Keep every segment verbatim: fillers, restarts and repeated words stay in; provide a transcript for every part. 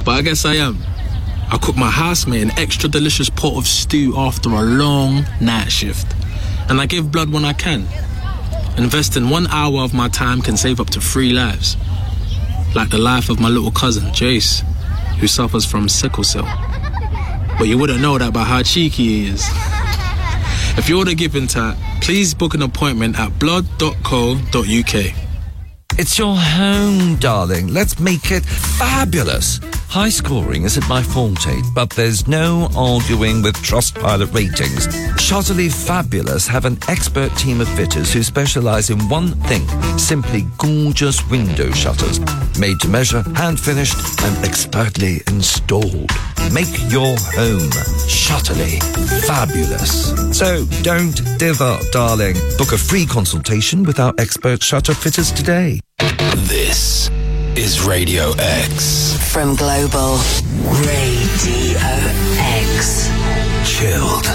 but I guess I am. I cook my housemate an extra delicious pot of stew after a long night shift. And I give blood when I can. Investing one hour of my time can save up to three lives. Like the life of my little cousin, Jace, who suffers from sickle cell. But you wouldn't know that by how cheeky he is. If you're the giving type, please book an appointment at blood dot co dot uk. It's your home, darling. Let's make it fabulous. High scoring isn't my forte, but there's no arguing with Trustpilot ratings. Shutterly Fabulous have an expert team of fitters who specialise in one thing, simply gorgeous window shutters. Made to measure, hand-finished and expertly installed. Make your home Shutterly Fabulous. So don't div up, darling. Book a free consultation with our expert shutter fitters today. This is Radio X. From Global Radio X. Chilled.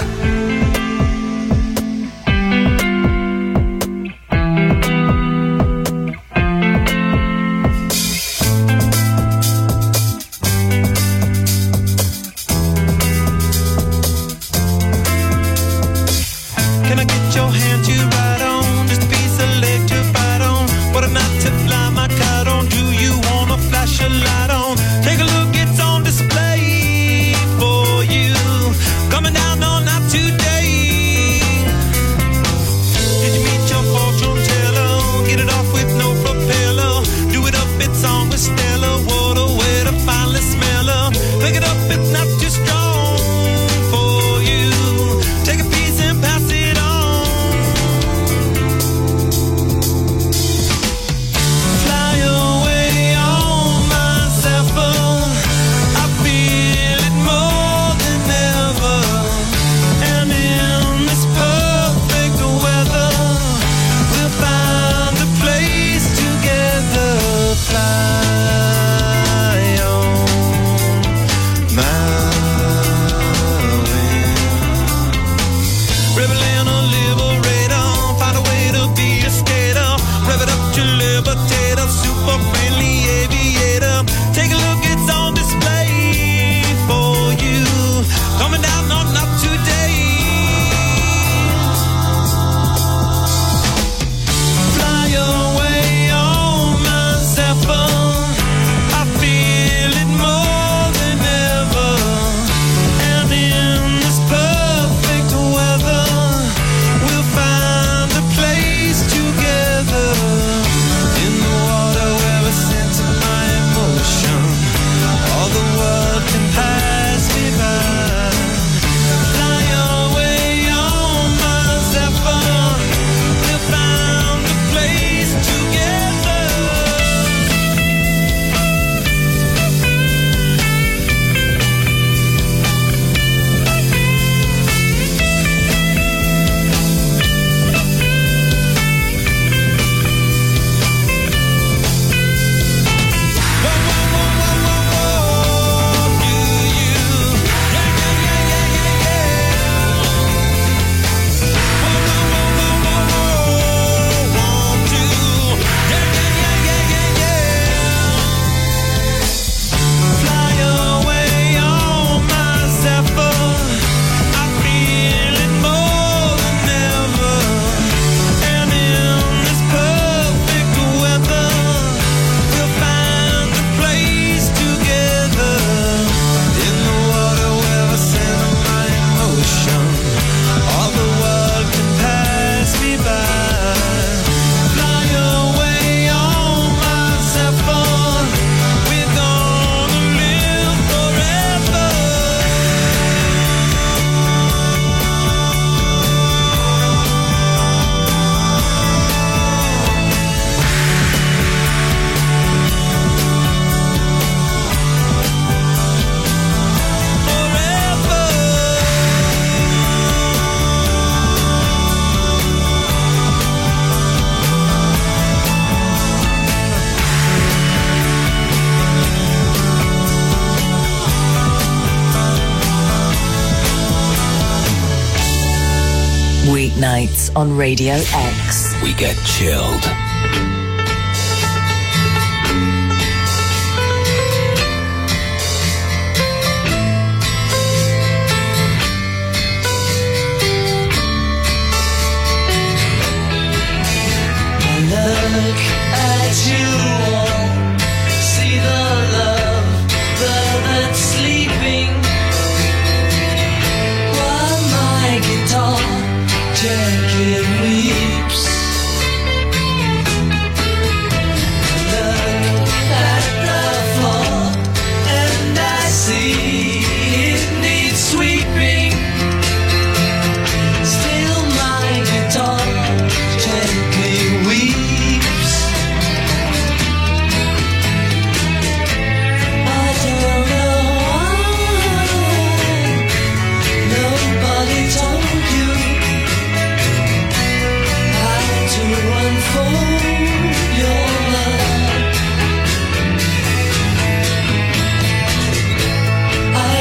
Weeknights on Radio X. We get chilled.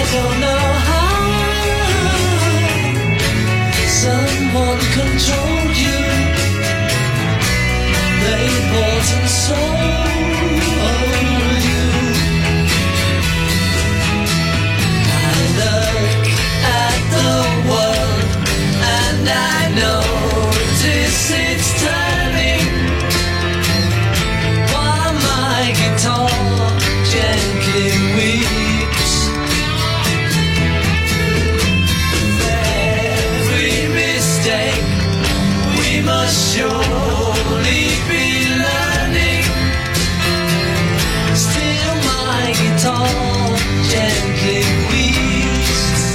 don't know how someone controlled you. They bought and sold you. I look at the world and I notice it's turning, while my guitar gently weeps. Every mistake we must surely be learning. Still my guitar gently weeps.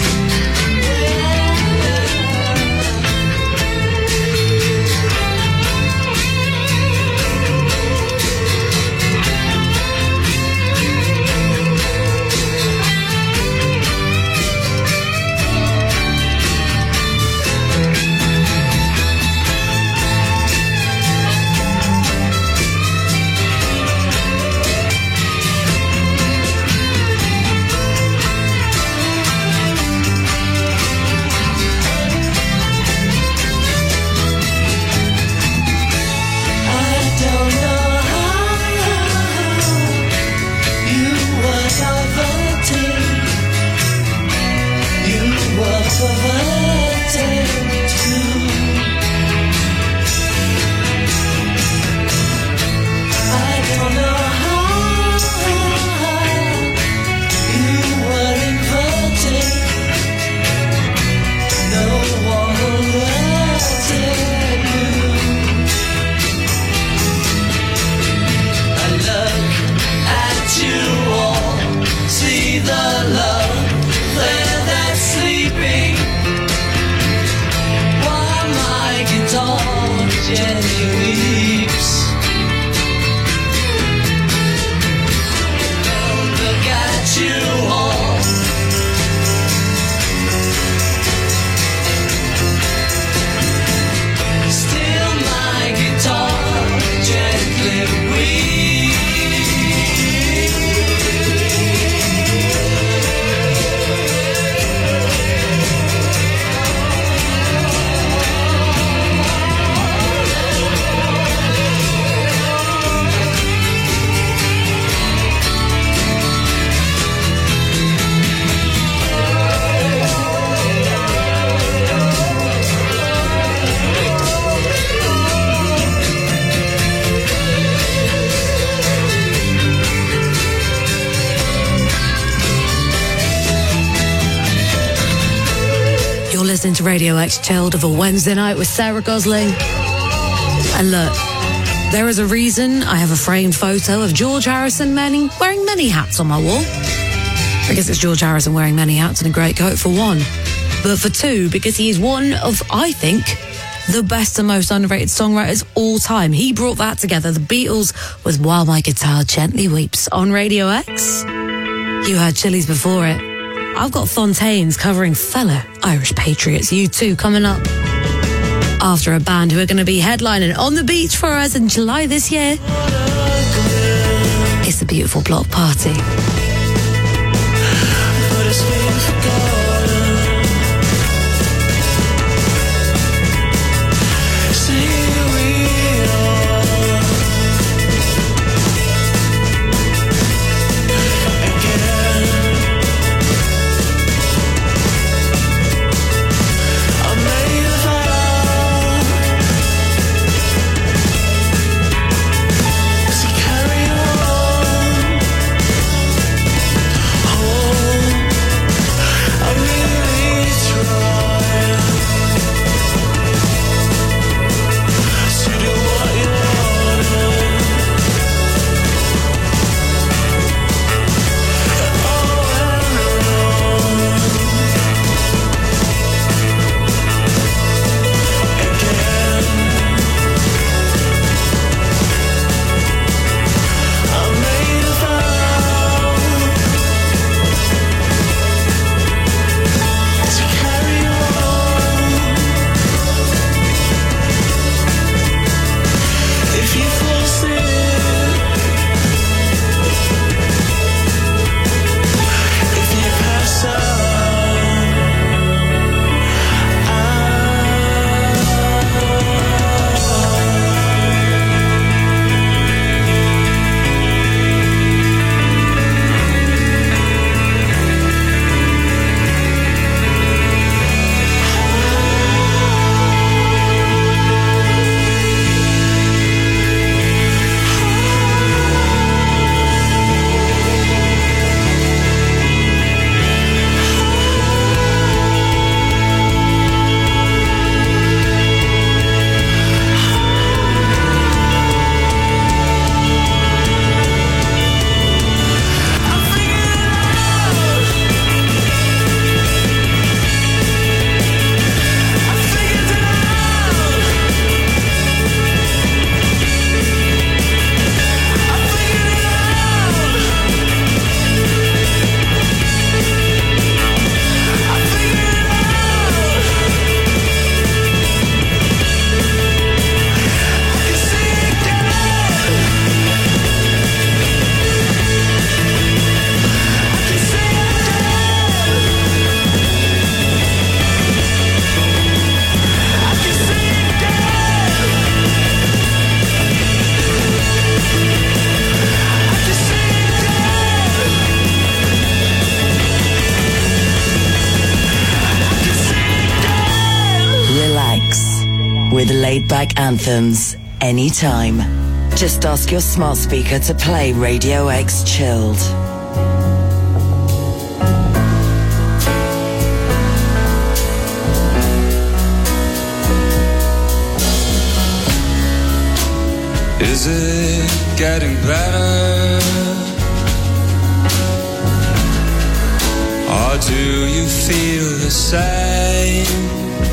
Listening to Radio X Chilled of a Wednesday night with Sarah Gosling. And look, there is a reason I have a framed photo of George Harrison many, wearing many hats on my wall. I guess it's George Harrison wearing many hats and a great coat for one. But for two, because he is one of, I think, the best and most underrated songwriters all time. He brought that together, the Beatles with While My Guitar Gently Weeps on Radio X. You heard Chili's before it. I've got Fontaines covering fellow Irish patriots, U two, coming up after a band who are going to be headlining on the beach for us in July this year. It's the Beautiful Block Party. Carry on. with laid-back anthems anytime. Just ask your smart speaker to play Radio X Chilled. Is it getting better? Or do you feel the same?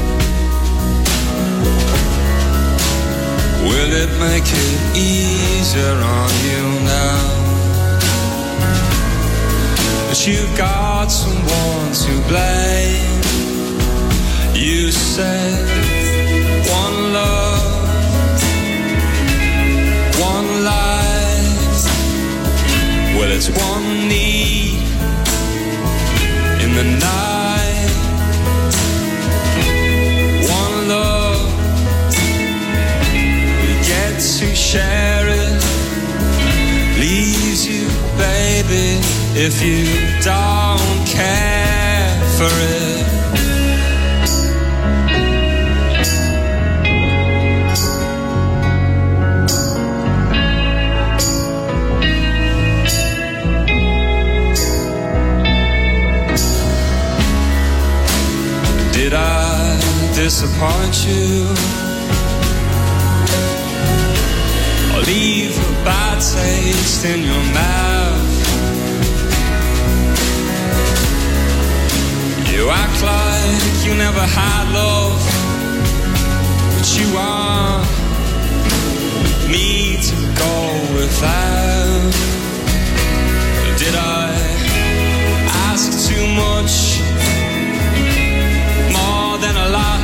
Will it make it easier on you now that you've got someone to blame? You said one love, one life. Well, it's one need in the night. One love, we get to share it. Leaves you, baby, if you don't care for it. Did I disappoint you? Or leave a bad taste in your mouth? You act like you never had love, but you want me to go without. Did I ask too much? Than a lot.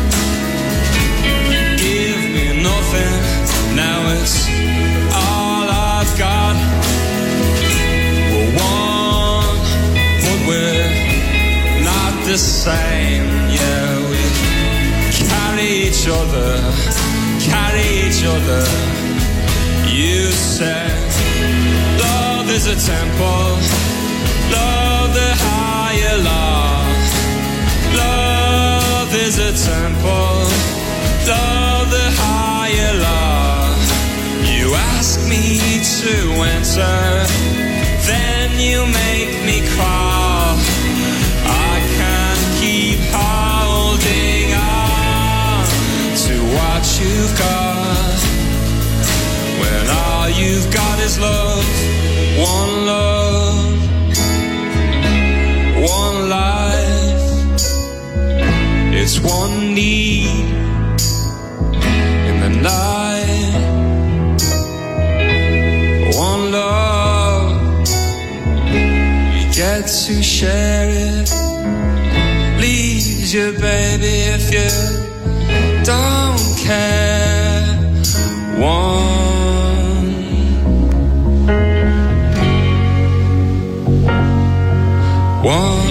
Give me nothing, now it's all I've got. We're one, but we're not the same. Yeah, we carry each other, carry each other. You said love is a temple, love the higher law. Love is a temple, love the higher law. You ask me to enter, then you make me crawl. I can't keep holding on to what you've got, when all you've got is love. One love, one life. It's one need in the night. One love, we get to share it. Leaves you, baby, if you don't care. One, one.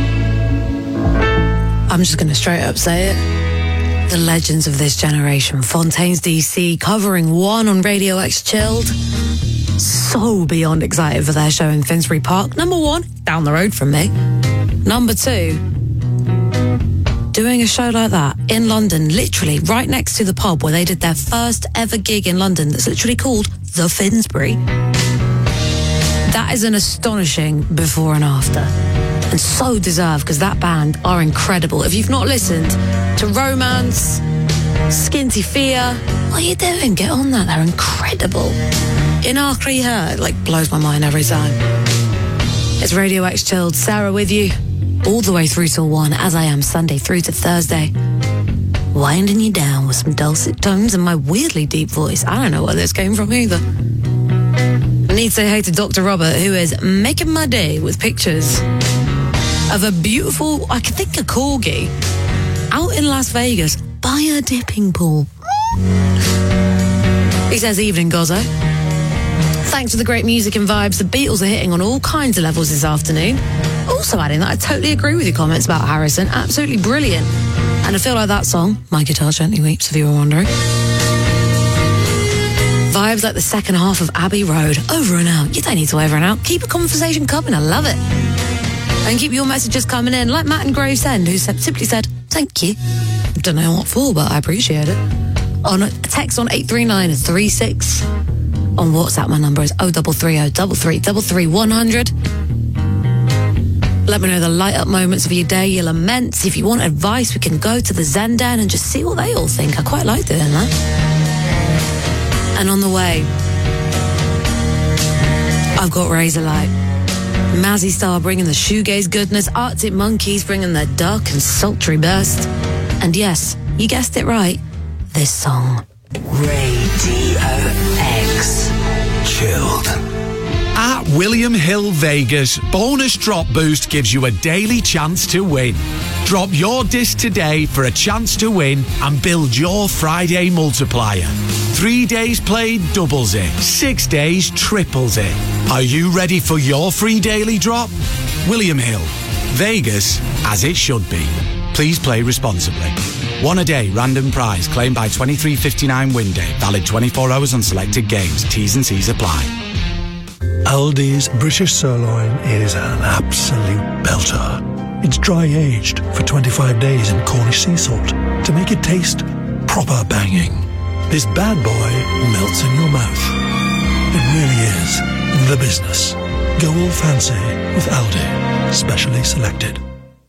I'm just going to straight up say it. The legends of this generation. Fontaines D C covering One on Radio X Chilled. So beyond excited for their show in Finsbury Park. Number one, down the road from me. Number two, doing a show like that in London, literally right next to the pub where they did their first ever gig in London that's literally called The Finsbury. That is an astonishing before and after. And so deserved, because that band are incredible. If you've not listened to Romance, Skinty Fear, what are you doing? Get on that, they're incredible. In Arkley Her, like, blows my mind every time. It's Radio X Chilled, Sarah with you, all the way through till one, as I am Sunday through to Thursday. Winding you down with some dulcet tones and my weirdly deep voice. I don't know where this came from either. I need to say hey to Doctor Robert, who is making my day with pictures of a beautiful, I can think a corgi, out in Las Vegas by a dipping pool. He says, evening, Gozzo. Thanks for the great music and vibes. The Beatles are hitting on all kinds of levels this afternoon. Also adding that I totally agree with your comments about Harrison. Absolutely brilliant. And I feel like that song, My Guitar Gently Weeps, if you were wondering. Vibes like the second half of Abbey Road. Over and out. You don't need to over and out. Keep a conversation coming. I love it. And keep your messages coming in, like Matt in Gravesend, who simply said, thank you. Don't know what for, but I appreciate it. On a text on eight three nine three six. On WhatsApp, my number is oh three three oh three three three three one hundred. Let me know the light up moments of your day, your laments. If you want advice, we can go to the Zen Den and just see what they all think. I quite like doing that. And on the way, I've got Razorlight. Mazzy Star bringing the shoegaze goodness, Arctic Monkeys bringing their dark and sultry burst. And yes, you guessed it right, this song. Radio X. Chilled. At William Hill Vegas, Bonus Drop Boost gives you a daily chance to win. Drop your disc today for a chance to win and build your Friday multiplier. Three days played doubles it. Six days triples it. Are you ready for your free daily drop? William Hill. Vegas, as it should be. Please play responsibly. One a day, random prize, claimed by twenty-three fifty-nine win day. Valid twenty-four hours on selected games. T's and C's apply. Aldi's British Sirloin is an absolute belter. It's dry aged for twenty-five days in Cornish sea salt to make it taste proper banging. This bad boy melts in your mouth. It really is the business. Go all fancy with Aldi, specially selected.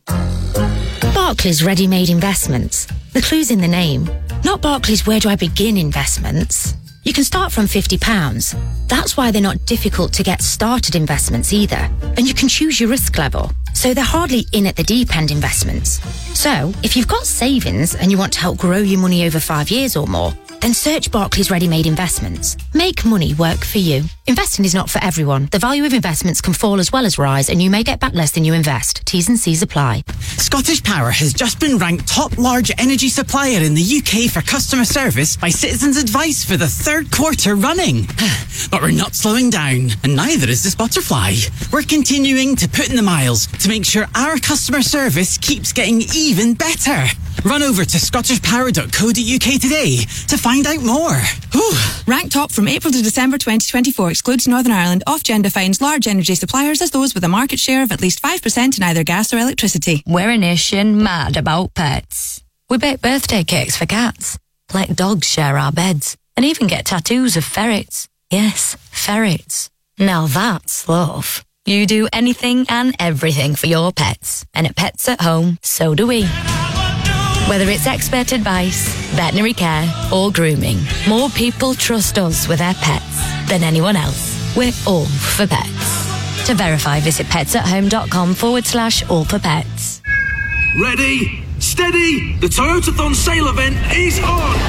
Barclays Ready-Made Investments. The clue's in the name. Not Barclays Where Do I Begin Investments. You can start from fifty pounds. That's why they're not difficult to get started investments either. And you can choose your risk level. So they're hardly in at the deep end investments. So if you've got savings and you want to help grow your money over five years or more, then search Barclays Ready-Made Investments. Make money work for you. Investing is not for everyone. The value of investments can fall as well as rise, and you may get back less than you invest. T's and C's apply. Scottish Power has just been ranked top large energy supplier in the U K for customer service by Citizens Advice for the third quarter running. But we're not slowing down, and neither is this butterfly. We're continuing to put in the miles to make sure our customer service keeps getting even better. Run over to scottish power dot co dot U K today to find out more. Whew. Ranked top from April to December twenty twenty-four excludes Northern Ireland. Ofgem defines large energy suppliers as those with a market share of at least five percent in either gas or electricity. We're a nation mad about pets. We bake birthday cakes for cats, let dogs share our beds, and even get tattoos of ferrets. Yes, ferrets. Now that's love. You do anything and everything for your pets. And at Pets at Home, so do we. Whether it's expert advice, veterinary care, or grooming, more people trust us with their pets than anyone else. We're all for pets. To verify, visit petsathome.com forward slash all for pets. Ready, steady, the Toyotathon sale event is on!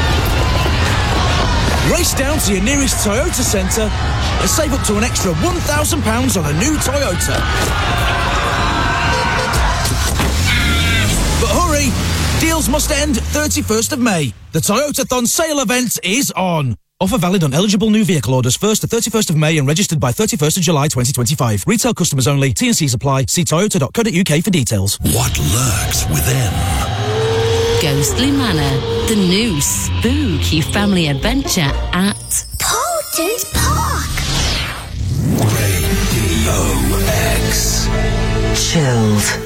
Race down to your nearest Toyota centre and save up to an extra one thousand pounds on a new Toyota. But hurry! Deals must end thirty-first of May. The Toyotathon sale event is on. Offer valid on eligible new vehicle orders first to thirty-first of May and registered by thirty-first of July twenty twenty-five. Retail customers only. T and C's apply. See toyota dot co dot U K for details. What lurks within? Ghostly Manor, the new spooky family adventure at Potent Park. Radio X. Chilled.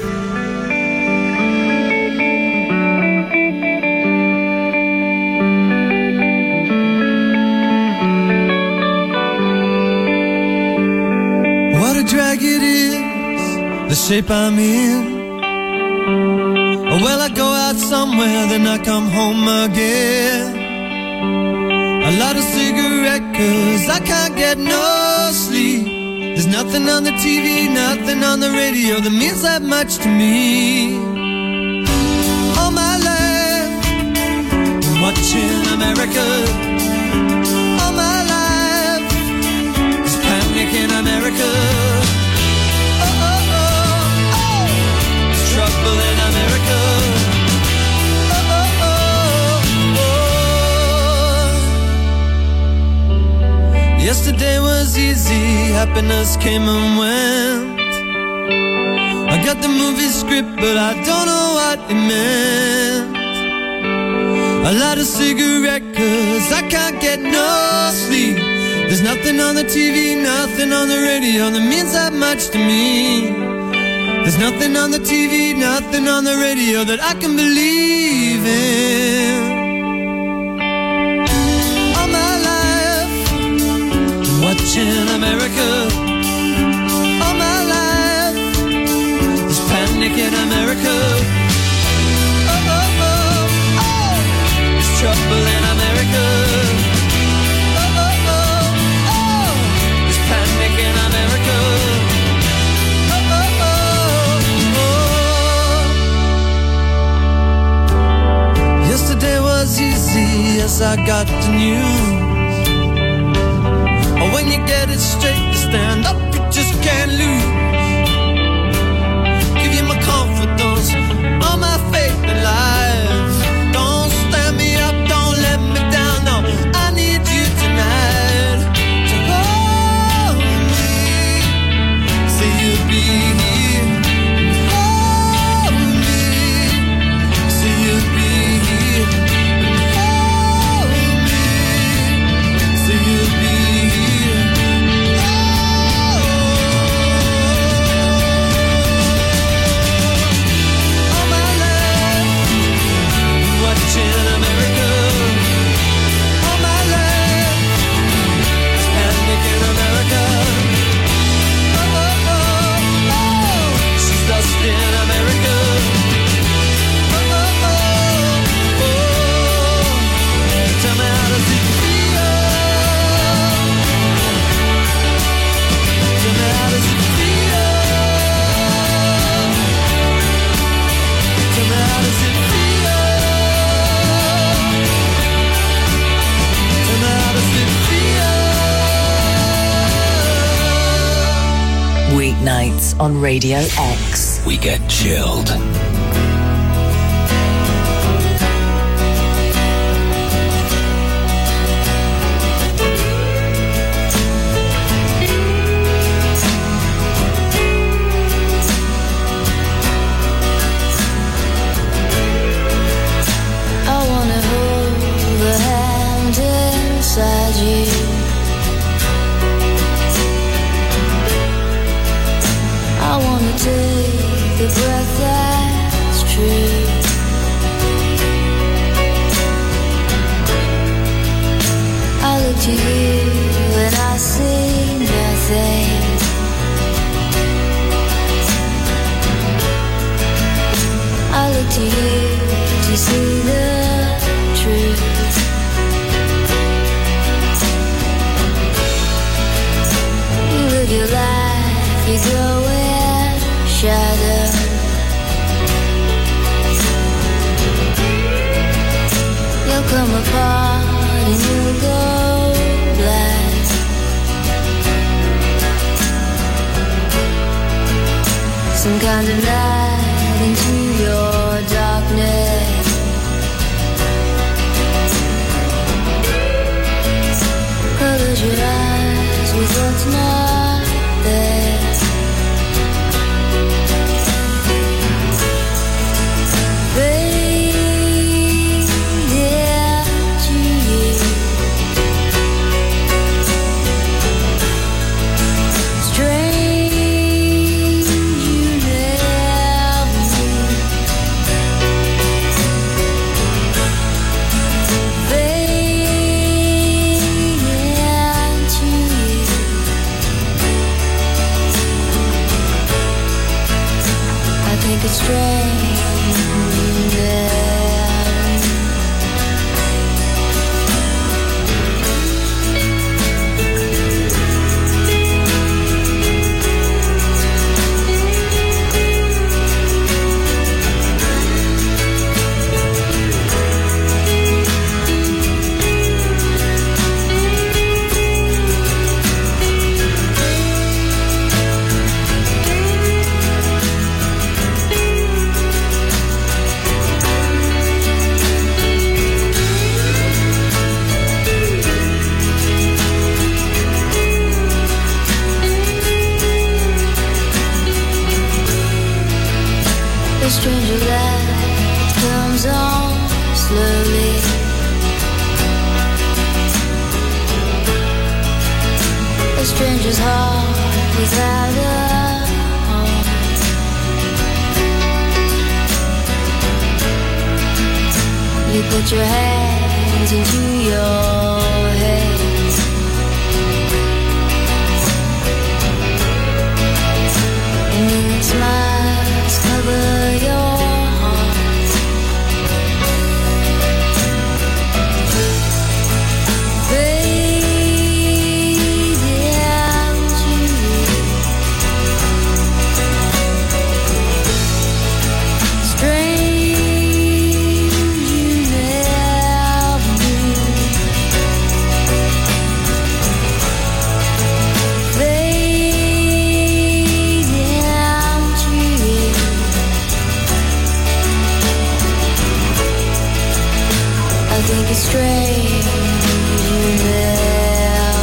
What a drag it is, the shape I'm in. Well, I go out somewhere, then I come home again. A lot of cigarette, cause I can't get no sleep. There's nothing on the T V, nothing on the radio that means that much to me. All my life, I'm watching America. All my life, it's panic in America. Oh, oh, oh, oh, it's trouble in America. Oh, oh, oh, oh. Yesterday was easy, happiness came and went. I got the movie script, but I don't know what it meant. A lot of cigarette, cause I can't get no sleep. There's nothing on the T V, nothing on the radio that means that much to me. There's nothing on the T V, nothing on the radio that I can believe in. All my life, watching America. All my life, there's panic in America. Oh, oh, oh, oh, there's trouble in America. Oh, oh, oh, oh, there's panic in America. Yesterday was easy as I got the news. Oh, when you get it straight, you stand up, you just can't lose. Give you my confidence, all my faith in life. Don't stand me up, don't let me down, no. I need you tonight to hold me. Say you'll be here. Hold me. Say you'll be here. Weeknights on Radio X. We get chilled. I wanna hold the hand inside you. I wanna take the breath that's true. I look to you and I see nothing. I look to you to see the truth. You live your life, you go in shadow. You'll come apart and you'll go black. Some kind of light into your darkness. Close your eyes with what's not there. Fade into you. Strange you never knew. Fade into you. I think it's strange you never. The stranger light comes on slowly. A stranger's heart without a home. Put your hands into your head. And then smiles cover your heart. Fade out you. Strange you never knew. Fade out you. I think it's strange you never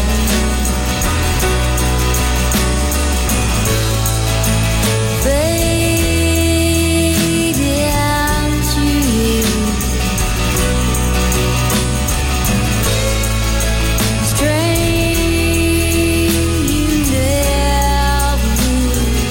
fade out you. Strange you never knew.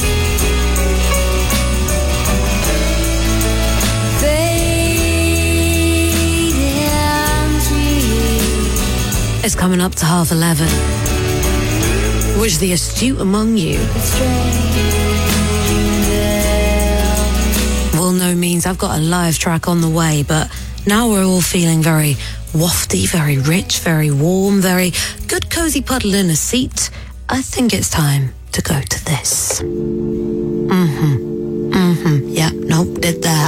Fade out you. It's coming up to half eleven. Which the astute among you will know means I've got a live track on the way, but now we're all feeling very wafty, very rich, very warm, very good cozy puddle in a seat. I think it's time to go to this. Mm-hmm. Mm-hmm. Yeah, nope, did that.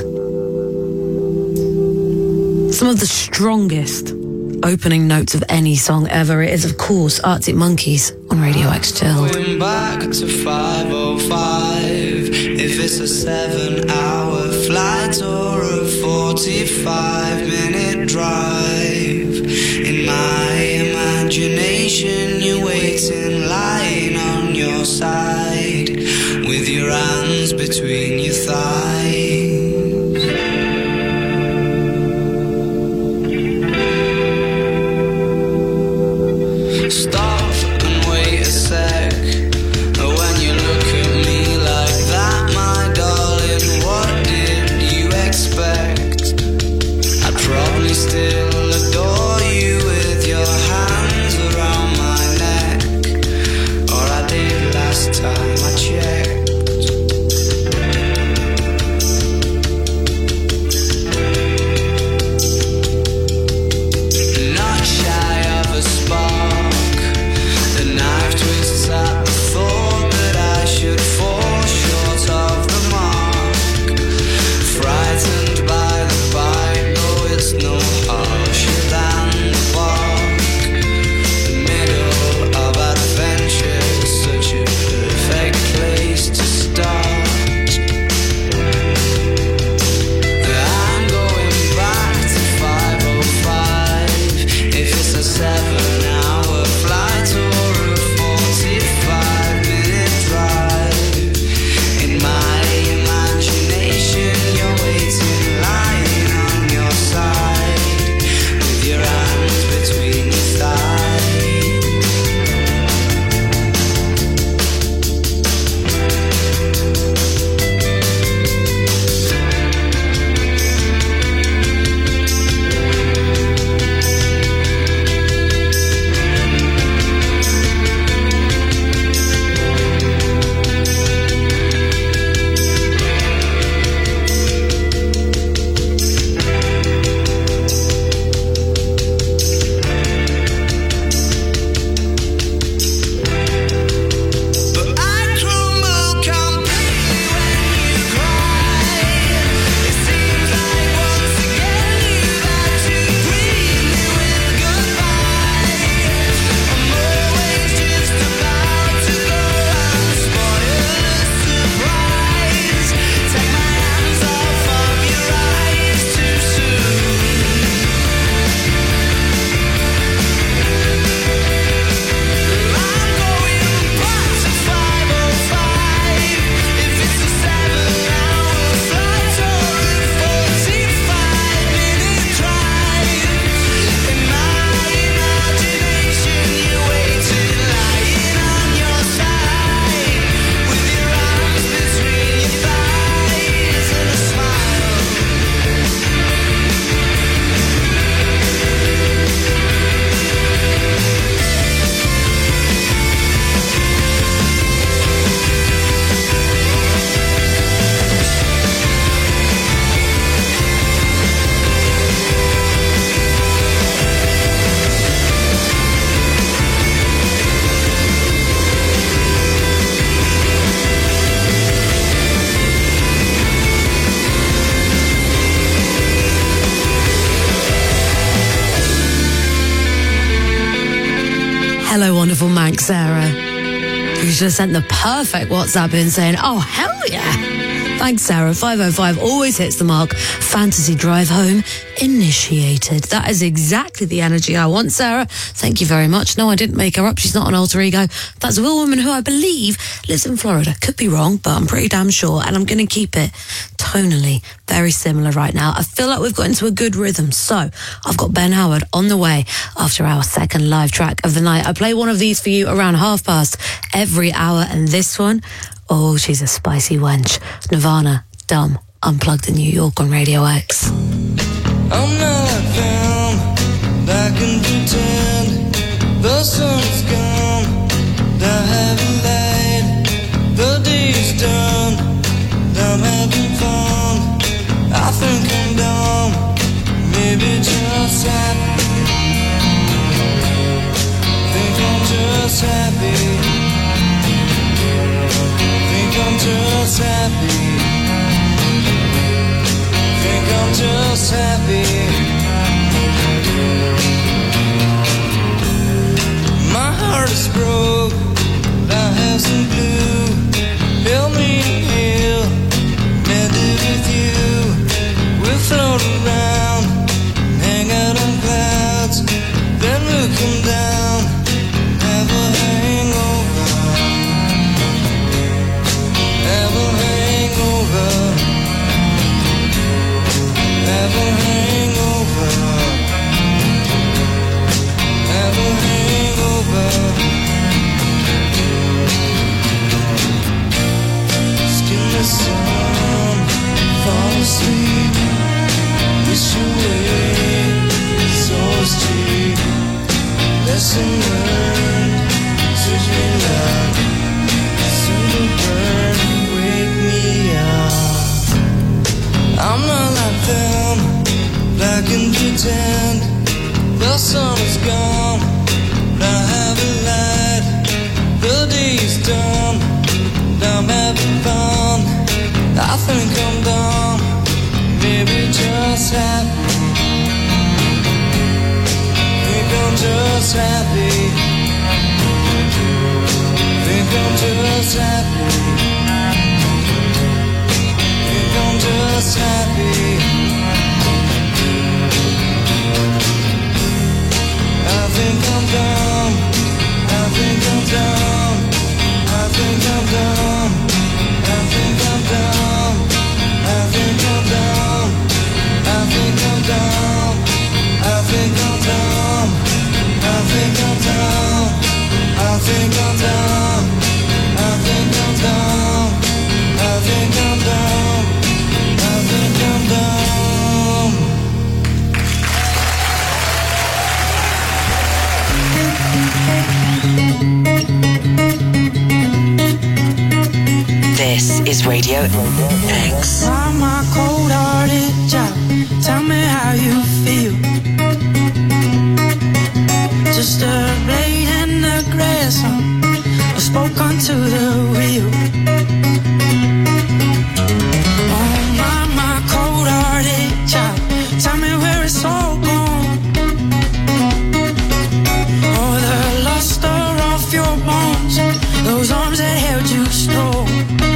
Some of the strongest opening notes of any song ever. It is, of course, Arctic Monkeys on Radio X Chilled. Going back to five oh five. If it's a seven hour flight or a forty-five minute drive. In my imagination, you're waiting, lying on your side, with your hands between your thighs. Stop and wait a sec. When you look at me like that, my darling, what did you expect? I'd probably still adore you with your hands around my neck, or I did last time I checked. Hello, wonderful Manx Sarah, who just sent the perfect WhatsApp in saying, oh, hell yeah. Thanks, Sarah. five oh five always hits the mark. Fantasy drive home initiated. That is exactly the energy I want, Sarah. Thank you very much. No, I didn't make her up. She's not an alter ego. That's a real woman who I believe lives in Florida. Could be wrong, but I'm pretty damn sure. And I'm going to keep it tonally very similar right now. I feel like we've got into a good rhythm. So I've got Ben Howard on the way after our second live track of the night. I play one of these for you around half past every hour. And this one, oh, she's a spicy wench. Nirvana, Dumb, Unplugged in New York on Radio X. I'm not found, I can pretend the sun's gone, the heavy light, the day's done, I'm having fun, I think I'm dumb, maybe just happy, think I'm just happy, think I'm just happy. I'm just happy. My heart is broke, I have some glue. Help me heal, mend it with you. We'll float around, hang out on clouds, then we'll come down, have a hangover, have a hangover. Have a hangover, have a hangover. Skin the sun, fall asleep. Wish away, so cheap. Lesson learned, switch me love. Soon burn, wake me up. I'm not like them, I can pretend the sun is gone, I have a light, the day's done, I'm having fun, I think I'm dumb, maybe just happy, think I'm just happy, think I'm just happy. I'm just happy. I think I'm dumb. I think I'm dumb. I think I'm dumb. I think I'm dumb. I think I'm dumb. I think I'm dumb. I think I'm dumb. I think I'm dumb. I think I'm dumb. I think I'm dumb. I think I'm dumb. This is Radio X. I'm a cold-hearted child. Tell me how you feel. Just a blade in the grass. I spoke onto the wheel. Tell me where it's all gone. Oh, the luster off your bones, those arms that held you strong.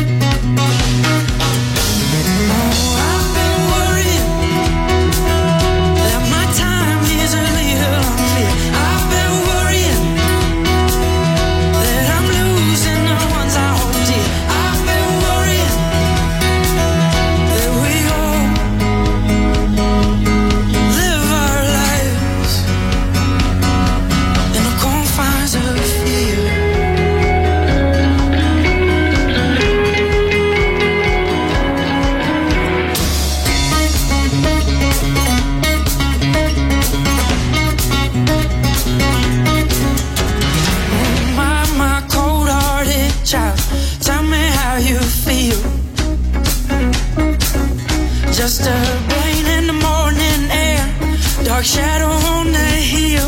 Oh, I've been worrying that my time is a little unclear. I've been worrying that I'm losing the ones I hold dear. I've been worrying that we all live our lives in the confines of fear. My, my cold-hearted child, tell me how you feel. Just a rain in the morning air, dark shadow on the hill.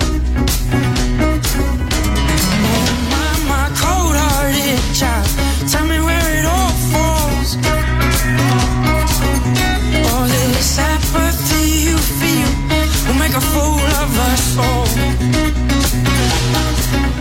Oh, my, my cold-hearted child, tell me where it all falls. All this apathy you feel will make a fool of us all.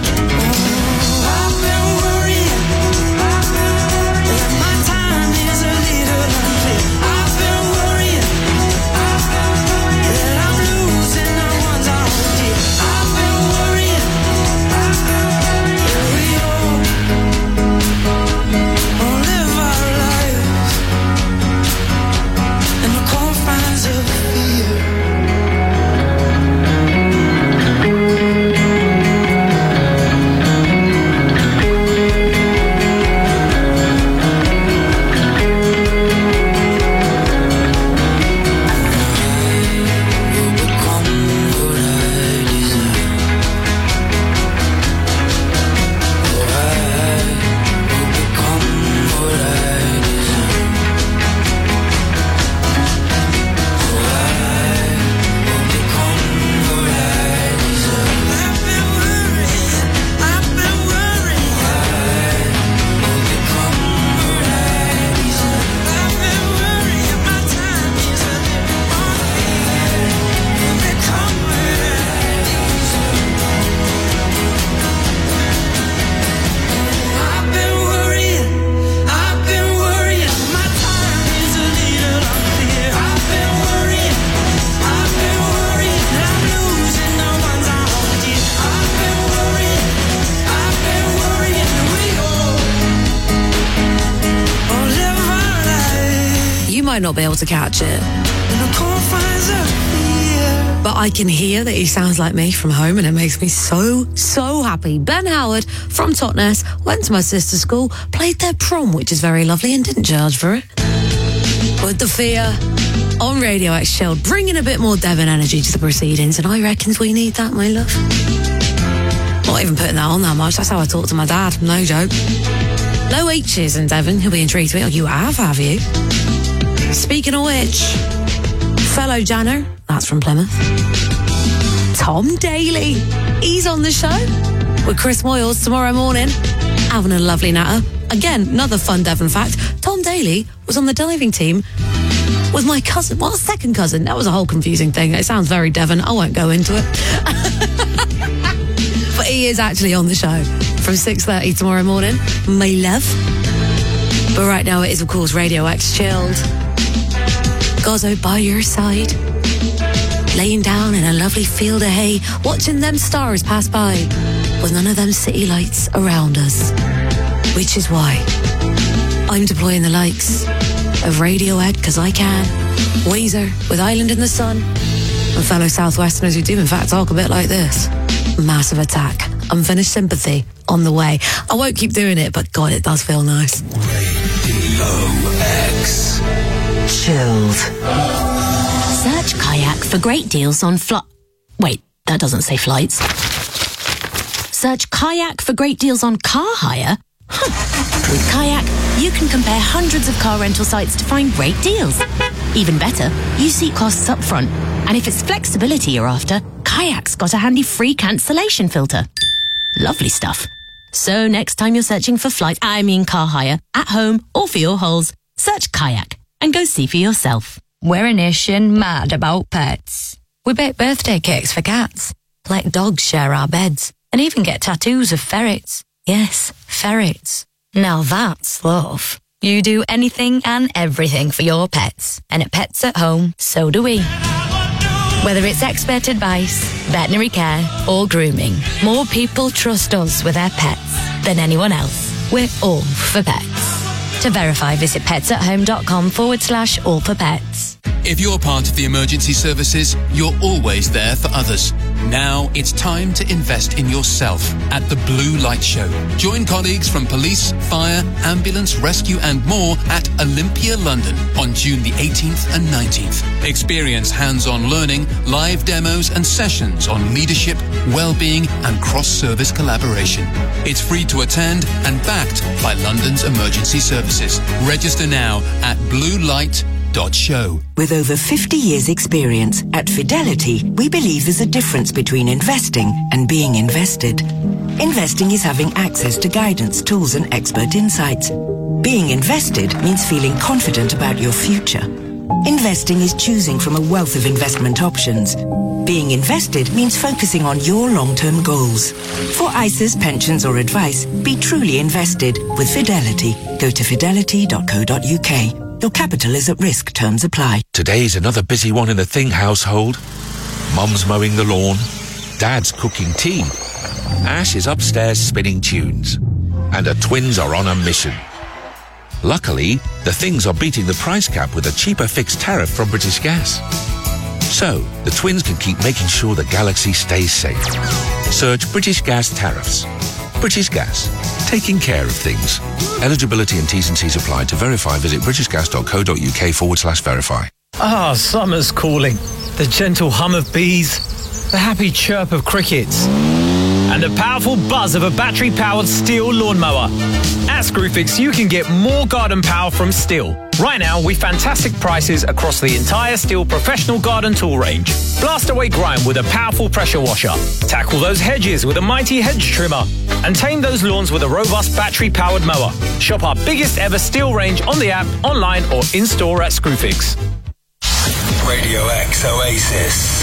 might not be able to catch it. But I can hear that he sounds like me from home, and it makes me so, so happy. Ben Howard from Totnes went to my sister's school, played their prom, which is very lovely, and didn't charge for it. With the fear on Radio X Chilled, bringing a bit more Devon energy to the proceedings, and I reckons we need that, my love. Not even putting that on that much. That's how I talk to my dad. No joke. No H's in Devon. He'll be intrigued to it. Oh, you have, have you? Speaking of which, fellow Janner, that's from Plymouth, Tom Daly. He's on the show with Chris Moyles tomorrow morning, having a lovely natter. Again, another fun Devon fact. Tom Daly was on the diving team with my cousin. Well, second cousin. That was a whole confusing thing. It sounds very Devon. I won't go into it. But he is actually on the show from six thirty tomorrow morning, my love. But right now it is, of course, Radio X Chilled. Gozzo by your side, laying down in a lovely field of hay, watching them stars pass by with none of them city lights around us. Which is why I'm deploying the likes of Radiohead, because I can, Weezer with Island in the Sun, and fellow Southwesterners who do in fact talk a bit like this. Massive Attack, Unfinished Sympathy on the way. I won't keep doing it, but God, it does feel nice. Radio X Chilled. Search Kayak for great deals on flight. Wait, that doesn't say flights. Search Kayak for great deals on car hire. Huh. With Kayak, you can compare hundreds of car rental sites to find great deals. Even better, you see costs up front. And if it's flexibility you're after, Kayak's got a handy free cancellation filter. Lovely stuff. So next time you're searching for flight, I mean car hire, at home or for your holes, search Kayak and go see for yourself. We're a nation mad about pets. We bake birthday cakes for cats, let dogs share our beds, and even get tattoos of ferrets. Yes, ferrets. Now that's love. You do anything and everything for your pets. And at Pets at Home, so do we. Whether it's expert advice, veterinary care, or grooming, more people trust us with their pets than anyone else. We're all for pets. To verify, visit petsathome.com forward slash all for pets. If you're part of the emergency services, you're always there for others. Now it's time to invest in yourself at the Blue Light Show. Join colleagues from police, fire, ambulance, rescue and more at Olympia, London on June the eighteenth and nineteenth. Experience hands-on learning, live demos and sessions on leadership, well-being and cross-service collaboration. It's free to attend and backed by London's emergency services. Register now at blue light dot show. With over fifty years experience, at Fidelity, we believe there's a difference between investing and being invested. Investing is having access to guidance, tools and expert insights. Being invested means feeling confident about your future. Investing is choosing from a wealth of investment options. Being invested means focusing on your long-term goals. For I S As, pensions or advice, be truly invested with Fidelity. Go to fidelity dot co dot uk. Your capital is at risk. Terms apply. Today's another busy one in the Thing household. Mum's mowing the lawn. Dad's cooking tea. Ash is upstairs spinning tunes. And her twins are on a mission. Luckily, the Things are beating the price cap with a cheaper fixed tariff from British Gas. So, the twins can keep making sure the galaxy stays safe. Search British Gas tariffs. British Gas. Taking care of things. Eligibility and T's and C's apply. To verify, visit britishgas.co.uk forward slash verify. Ah, summer's calling. The gentle hum of bees, the happy chirp of crickets, and the powerful buzz of a battery-powered Stihl lawnmower. At Screwfix, you can get more garden power from Stihl. Right now, with fantastic prices across the entire Stihl professional garden tool range. Blast away grime with a powerful pressure washer. Tackle those hedges with a mighty hedge trimmer. And tame those lawns with a robust battery-powered mower. Shop our biggest ever Stihl range on the app, online or in-store at Screwfix. Radio X Oasis.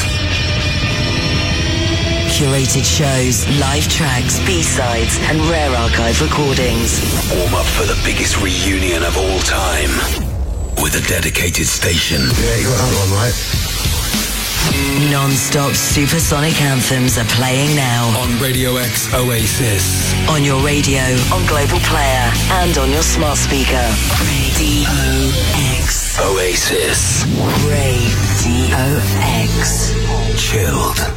Curated shows, live tracks, B-sides and rare archive recordings. Warm up for the biggest reunion of all time with a dedicated station. Yeah, you got that one right. Non-stop supersonic anthems are playing now. On Radio X Oasis. On your radio, on Global Player and on your smart speaker. Radio X Oasis. Oasis. Radio X. Chilled.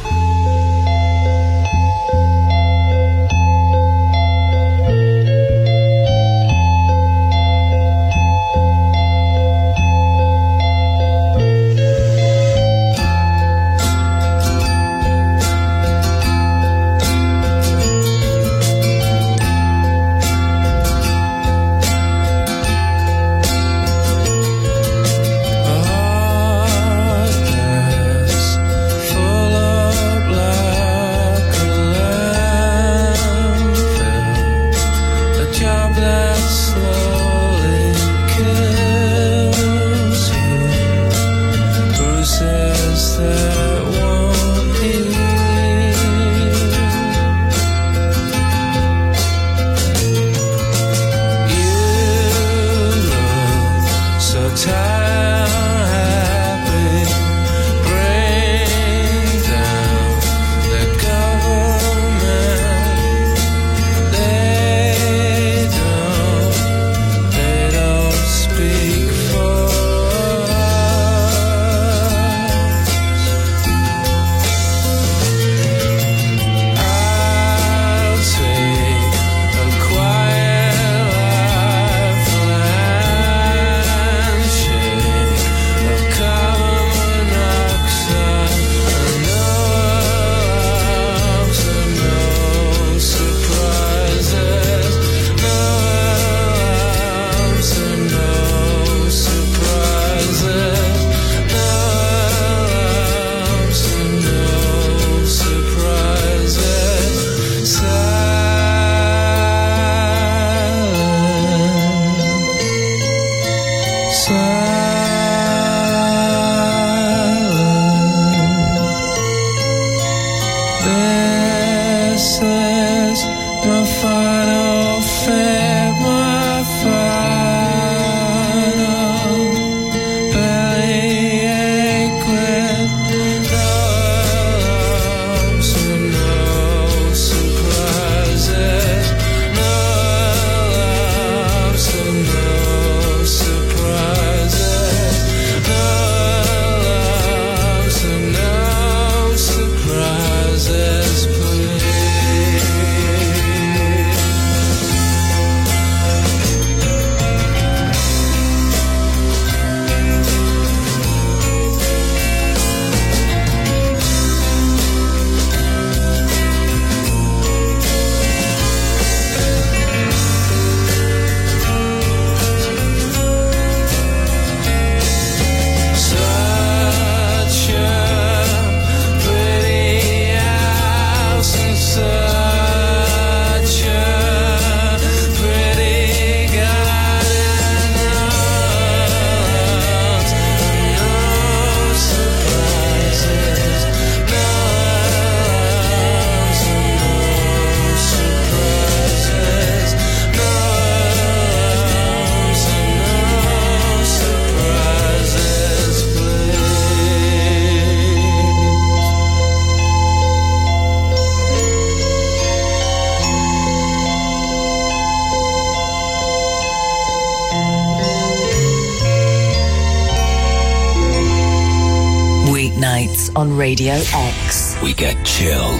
On Radio X. We get chilled.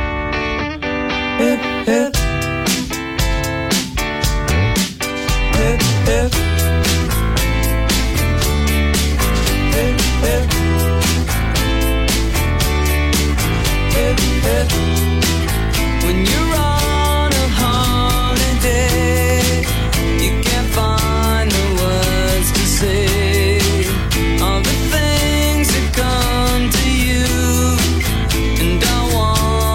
Hip, hip. Hip, hip. Hip, hip. Hip, hip. When you're on a holiday, you can't find the words to say all the things that come to you. And I want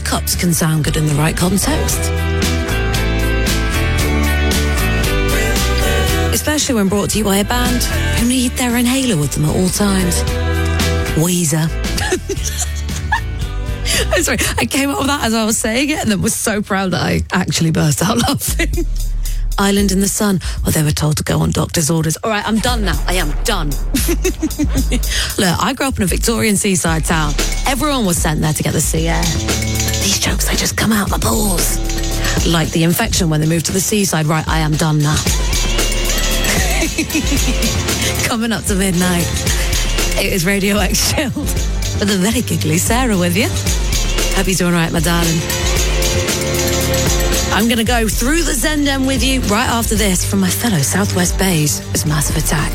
hiccups can sound good in the right context. Especially when brought to you by a band who need their inhaler with them at all times. Weezer. I'm sorry, I came up with that as I was saying it and then was so proud that I actually burst out laughing. Island in the Sun. Well, they were told to go on doctor's orders. All right, I'm done now. I am done. Look, I grew up in a Victorian seaside town. Everyone was sent there to get the sea air. These jokes, they just come out my balls. Like the infection when they moved to the seaside. Right, I am done now. Coming up to midnight. It is Radio X Chilled with a very giggly Sarah with you. Hope you're doing all right, my darling. I'm going to go through the Zendem with you right after this from my fellow Southwest Bays. It's Massive Attack.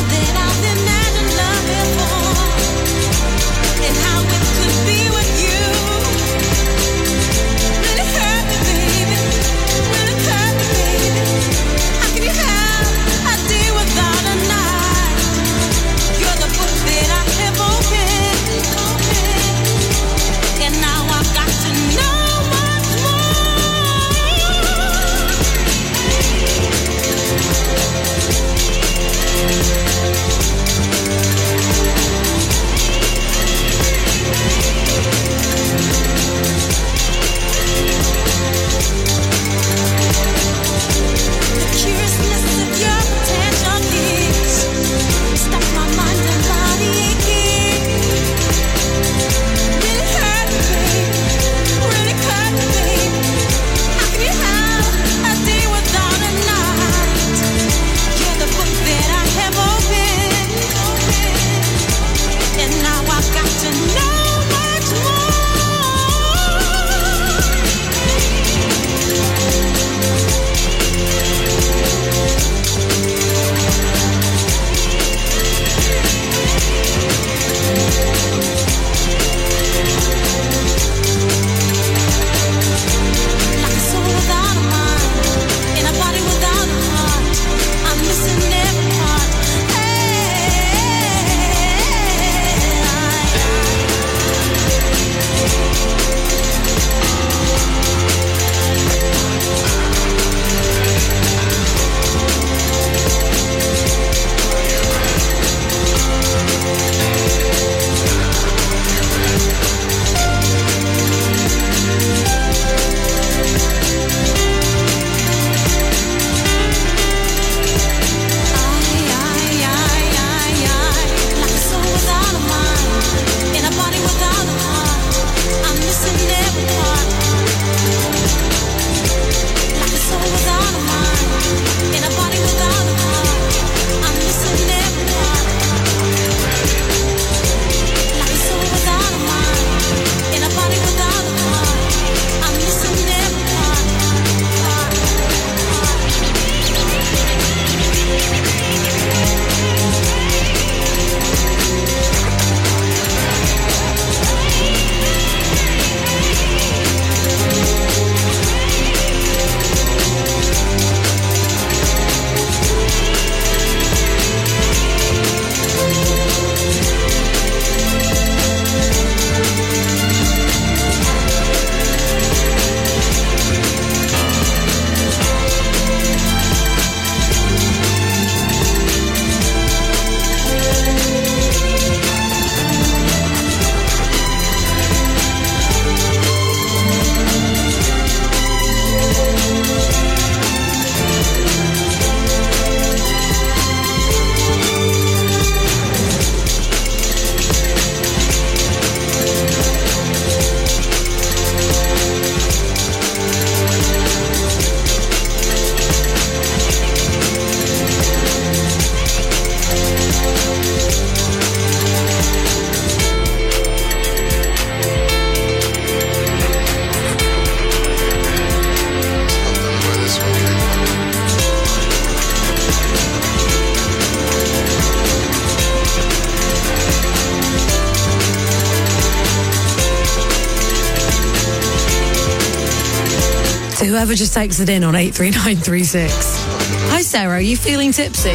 To whoever just takes it in on eight three nine three six. Hi, Sarah. Are you feeling tipsy?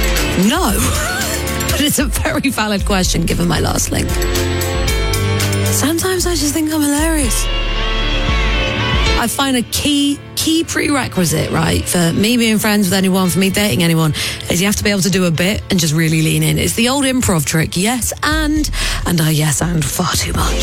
No. But it's a very valid question given my last link. Sometimes I just think I'm hilarious. I find a key, key prerequisite, right, for me being friends with anyone, for me dating anyone, is you have to be able to do a bit and just really lean in. It's the old improv trick. Yes, and, and I yes, and far too much.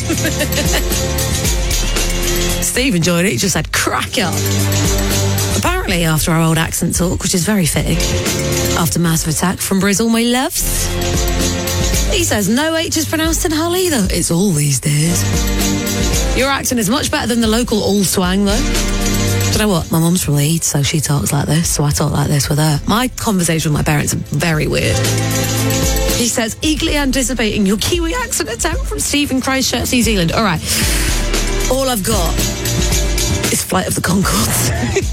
Steve enjoyed it. He just said, crack up. Apparently, after our old accent talk, which is very fitting, after Massive Attack from Brizzle, my loves, he says no H is pronounced in Hull either. It's all these days. Your accent is much better than the local all swang, though. Do you know what? My mum's from Leeds, so she talks like this, so I talk like this with her. My conversation with my parents are very weird. He says, eagerly anticipating your Kiwi accent attempt from Stephen Christchurch, New Zealand. All right. All I've got is Flight of the Conchords.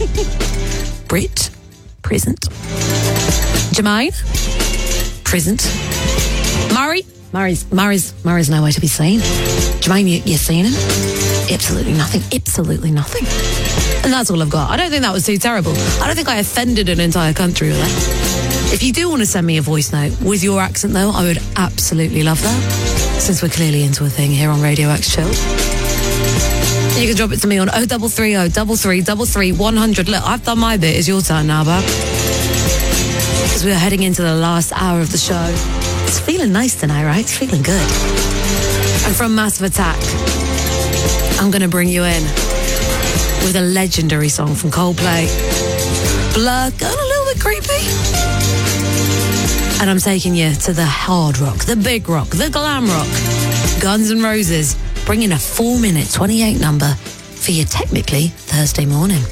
Brit, present. Jermaine, present. Murray, Murray's, Murray's, Murray's nowhere to be seen. Jermaine, you, you seen him? Absolutely nothing. Absolutely nothing. And that's all I've got. I don't think that was too terrible. I don't think I offended an entire country with that. If you do want to send me a voice note with your accent, though, I would absolutely love that, since we're clearly into a thing here on Radio X Chilled. You can drop it to me on oh three three oh, three three three three, one hundred. Look, I've done my bit. It's your turn now, bub. Because we're heading into the last hour of the show. It's feeling nice tonight, right? It's feeling good. And from Massive Attack, I'm going to bring you in with a legendary song from Coldplay. Blur, got a little bit creepy. And I'm taking you to the hard rock, the big rock, the glam rock. Guns N' Roses, bringing a four minute twenty-eight number for you technically Thursday morning.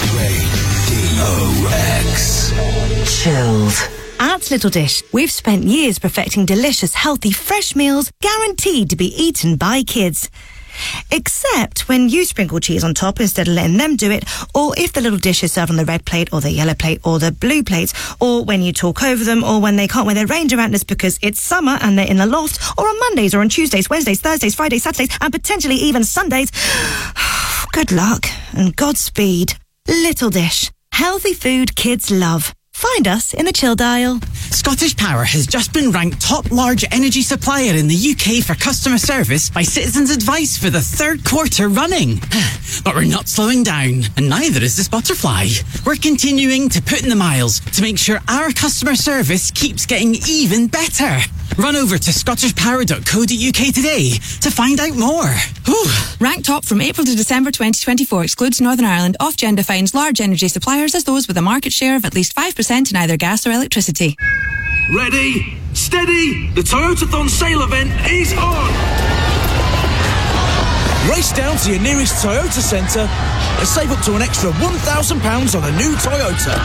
Radio X. Chilled. At Little Dish, we've spent years perfecting delicious, healthy, fresh meals guaranteed to be eaten by kids. Except when you sprinkle cheese on top instead of letting them do it, or if the little dish is served on the red plate or the yellow plate or the blue plate, or when you talk over them, or when they can't wear their ranger antlers because it's summer and they're in the loft, or on Mondays or on Tuesdays, Wednesdays, Thursdays, Fridays, Saturdays, and potentially even Sundays. Good luck and Godspeed. Little Dish. Healthy food kids love. Find us in the chill dial. Scottish Power has just been ranked top large energy supplier in the U K for customer service by Citizens Advice for the third quarter running. But we're not slowing down, and neither is this butterfly. We're continuing to put in the miles to make sure our customer service keeps getting even better. Run over to scottish power dot co dot uk today to find out more. Whew. Ranked top from April to December twenty twenty-four excludes Northern Ireland. Ofgem defines large energy suppliers as those with a market share of at least five percent in either gas or electricity. Ready, steady, the Toyotathon sale event is on! Race down to your nearest Toyota centre and save up to an extra one thousand pounds on a new Toyota.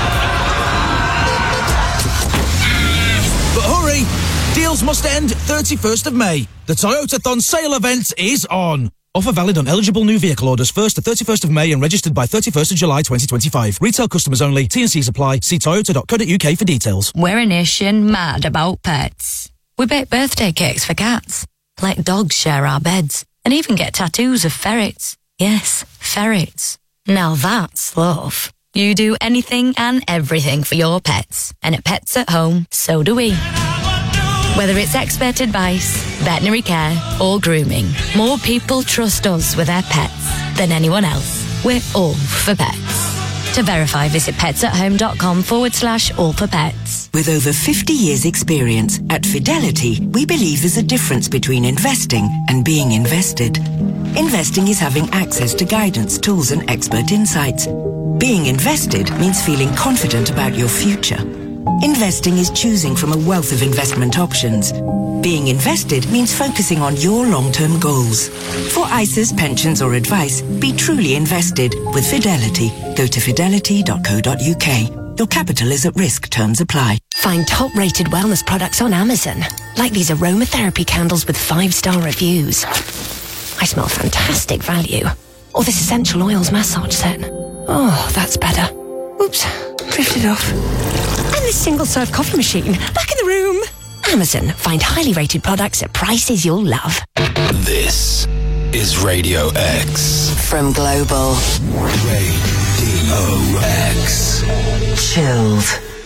But hurry! Deals must end thirty-first of May. The Toyotathon sale event is on. Offer valid on eligible new vehicle orders first to thirty-first of May and registered by thirty-first of July twenty twenty-five. Retail customers only. T and C's apply. See toyota dot co dot uk for details. We're a nation mad about pets. We bake birthday cakes for cats, let dogs share our beds, and even get tattoos of ferrets. Yes, ferrets. Now that's love. You do anything and everything for your pets. And at Pets at Home, so do we. Whether it's expert advice, veterinary care, or grooming, more people trust us with their pets than anyone else. We're all for pets. To verify, visit petsathome.com forward slash all for pets. With over fifty years experience, at Fidelity, we believe there's a difference between investing and being invested. Investing is having access to guidance, tools, and expert insights. Being invested means feeling confident about your future. Investing is choosing from a wealth of investment options. Being invested means focusing on your long-term goals. For I S As, pensions, or advice, be truly invested with Fidelity. Go to fidelity dot co dot uk. Your capital is at risk. Terms apply. Find top-rated wellness products on Amazon, like these aromatherapy candles with five-star reviews. I smell fantastic value. Or this essential oils massage set. Oh, that's better. Oops, drifted off. And this single-serve coffee machine. Back in the room. Amazon. Find highly rated products at prices you'll love. This is Radio X. From Global. Radio X. Chilled.